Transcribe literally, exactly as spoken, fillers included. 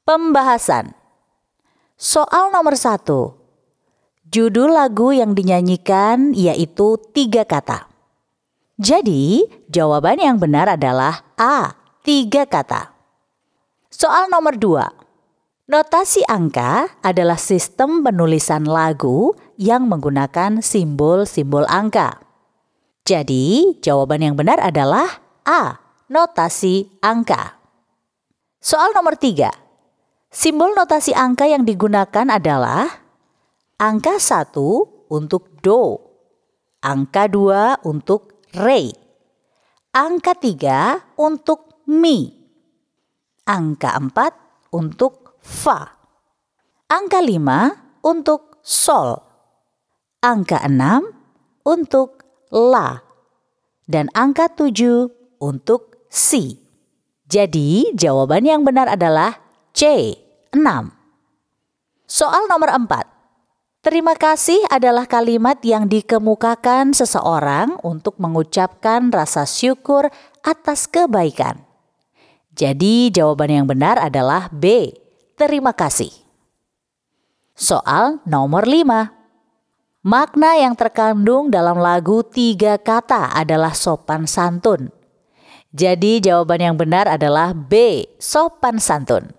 Pembahasan. Soal nomor satu. Judul lagu yang dinyanyikan yaitu tiga kata. Jadi, jawaban yang benar adalah A, tiga kata. Soal nomor dua. Notasi angka adalah sistem penulisan lagu yang menggunakan simbol-simbol angka. Jadi, jawaban yang benar adalah A, notasi angka. Soal nomor tiga. Simbol notasi angka yang digunakan adalah angka satu untuk do, angka dua untuk re, angka tiga untuk mi, angka empat untuk fa, angka lima untuk sol, angka enam untuk la, dan angka tujuh untuk si. Jadi jawaban yang benar adalah C, enam. Soal nomor empat. Terima kasih adalah kalimat yang dikemukakan seseorang untuk mengucapkan rasa syukur atas kebaikan. Jadi jawaban yang benar adalah B, terima kasih. Soal nomor lima. Makna yang terkandung dalam lagu tiga kata adalah sopan santun. Jadi jawaban yang benar adalah B, sopan santun.